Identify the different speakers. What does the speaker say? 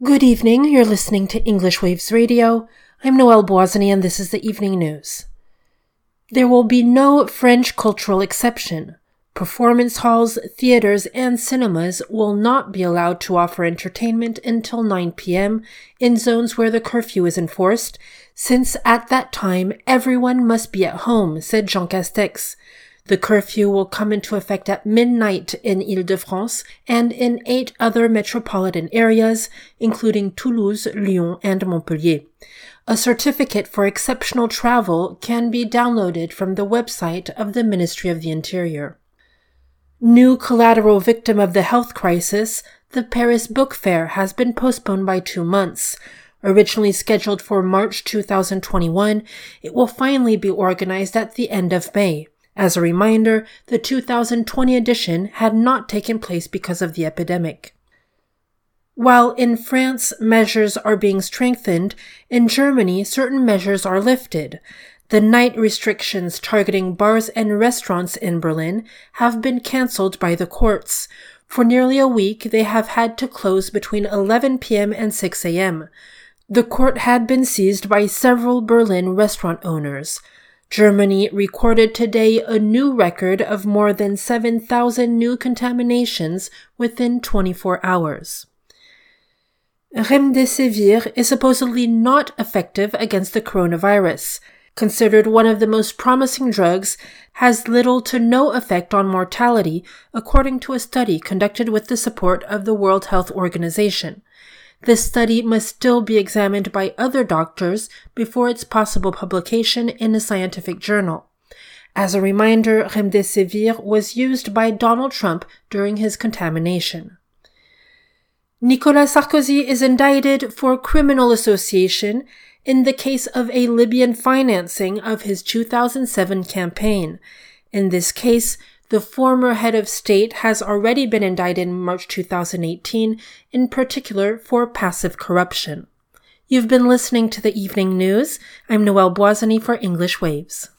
Speaker 1: Good evening, you're listening to English Waves Radio. I'm Noelle Boisany and this is the evening news. There will be no French cultural exception. Performance halls, theaters, and cinemas will not be allowed to offer entertainment until 9 p.m. in zones where the curfew is enforced, since at that time everyone must be at home, said Jean Castex. The curfew will come into effect at midnight in Île-de-France and in 8 other metropolitan areas, including Toulouse, Lyon, and Montpellier. A certificate for exceptional travel can be downloaded from the website of the Ministry of the Interior. New collateral victim of the health crisis, the Paris Book Fair has been postponed by 2 months. Originally scheduled for March 2021, it will finally be organized at the end of May. As a reminder, the 2020 edition had not taken place because of the epidemic. While in France measures are being strengthened, in Germany certain measures are lifted. The night restrictions targeting bars and restaurants in Berlin have been cancelled by the courts. For nearly a week, they have had to close between 11 p.m. and 6 a.m. The court had been seized by several Berlin restaurant owners. Germany recorded today a new record of more than 7,000 new contaminations within 24 hours. Remdesivir is supposedly not effective against the coronavirus. Considered one of the most promising drugs, has little to no effect on mortality, according to a study conducted with the support of the World Health Organization. This study must still be examined by other doctors before its possible publication in a scientific journal. As a reminder, Remdesivir was used by Donald Trump during his contamination. Nicolas Sarkozy is indicted for criminal association in the case of a Libyan financing of his 2007 campaign. In this case, the former head of state has already been indicted in March 2018, in particular for passive corruption. You've been listening to the evening news. I'm Noelle Boisany for English Waves.